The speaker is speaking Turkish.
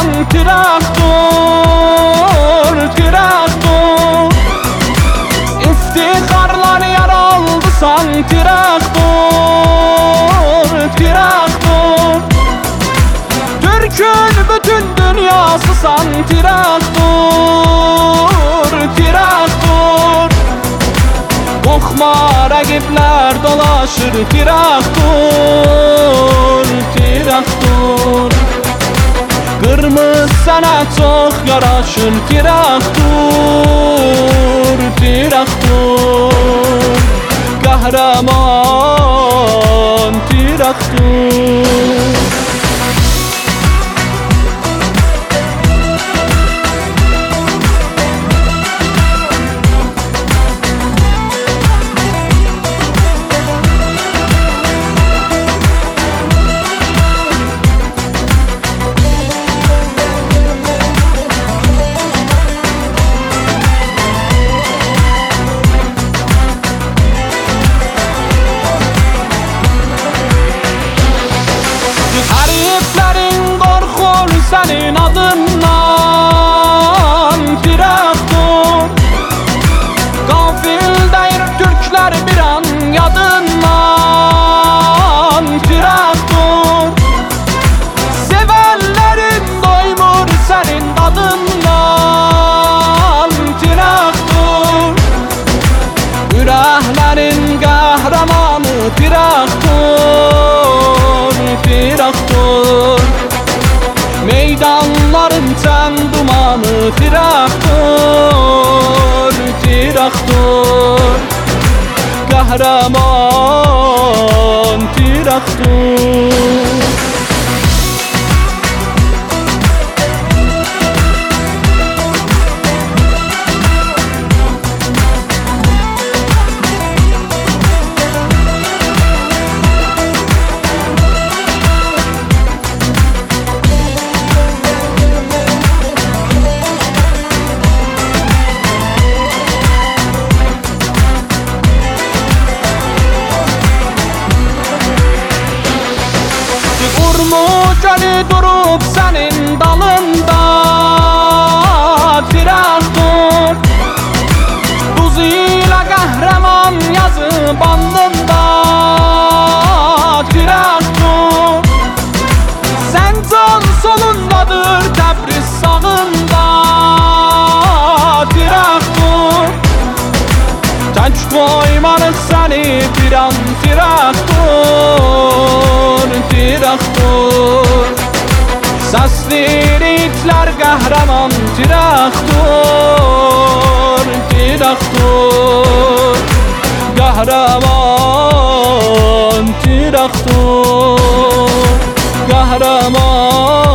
kahraman traktor, traktor. İftiharlar yar oldusan traktor, traktor. Türk'ün bütün dünyası san traktor, traktor. Korkma rakipler dolaşır traktor, traktor. Kırmızı sana çok yaraşır traktor, traktor. Kahraman traktor. Heriflerin korkur senin adından traktor. Gafildeyir Türkler bir an yadından traktor. Sevenlerin doymur senin tadından traktor. Yüreklerin kahramanı traktor, traktor. Meydanların ten dumanı traktor, traktor. Kahraman traktor. Gölü durup senin dalında traktor. Buz ile kahraman yazı bandında traktor. Sen can solundadır Təbriz sağında traktor. Tək koymarıq səni bir an traktor, traktor. Sesli itler kahraman traktor, traktor. Kahraman traktor, kahraman